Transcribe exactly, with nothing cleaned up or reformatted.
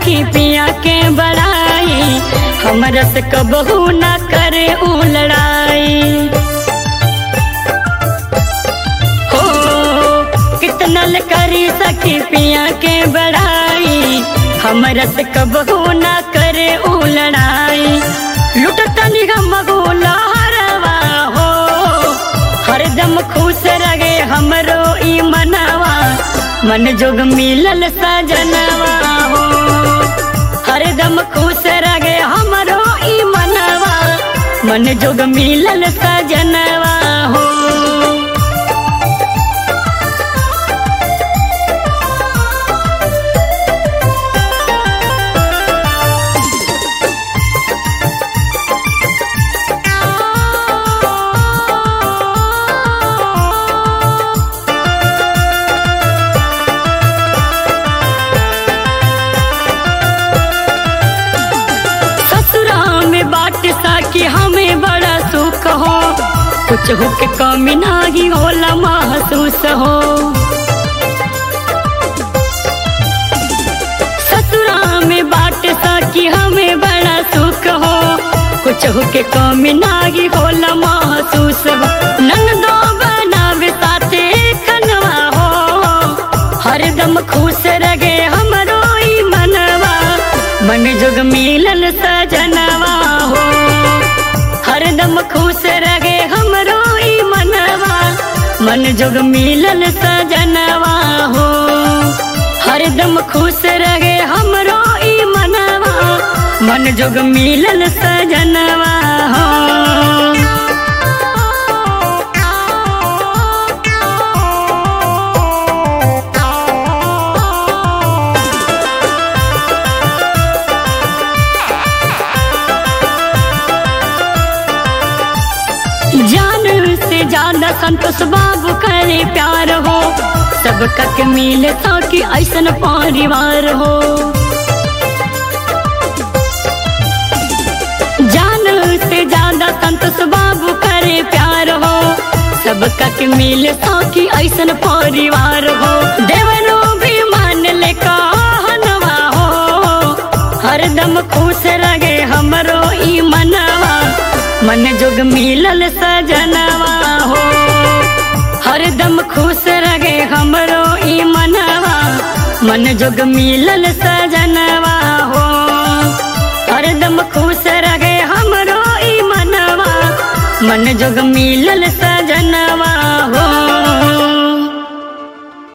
सखी पिया के बड़ाई, हमरा से कबहू ना करे ऊ लड़ाई। हो कितना ल करी सखी पिया के बड़ाई, हमरा से कबहू ना करे ऊ लड़ाई। लुटता निगम लहरवा हो, हरदम खुश रहे हमरो ई मनवा, मन जोग मिलल सजनवा हो। हरदम खुश रहे हमरो ई मनवा, मन जोग मिलल सजनवा हो। बाट साकी हमें बड़ा सुख हो, कुछ हो के कमी नाही होला महसूस हो। ससुरा में बाट साकी हमें बड़ा सुख हो, कुछ हो के कमी नाही होला महसूस हो। नंदो बनावे साथे खनवा हो, हरदम खुश रहे हमरो ई मनवा, मन जोग मिलल सजनवा हो। हरदम खुश रहे हमरो ई मनवा, मन जोग मिलल सजनवा हो। हरदम खुश रहे हमरो ई मनवा, मन जोग मिलल सजनवा हो। जान से ज्यादा संतोष बाबू करे प्यार हो, सब कक मिले ताकि ऐसन परिवार हो। जान से ज्यादा संतोष बाबू करे प्यार हो, सब कक मिले ताकि ऐसन परिवार हो। देवरो भी मान ले कहनवा हो, हरदम खुश रहे हमरो ई मनवा, मन जोग मिलल सजनवा हो। हरदम खुश रहे हमरो ई मनवा, मन जोग मिलल सजनवा हो। हरदम खुश रहे हमरो ई मनवा, मन जोग मिलल सजनवा हो।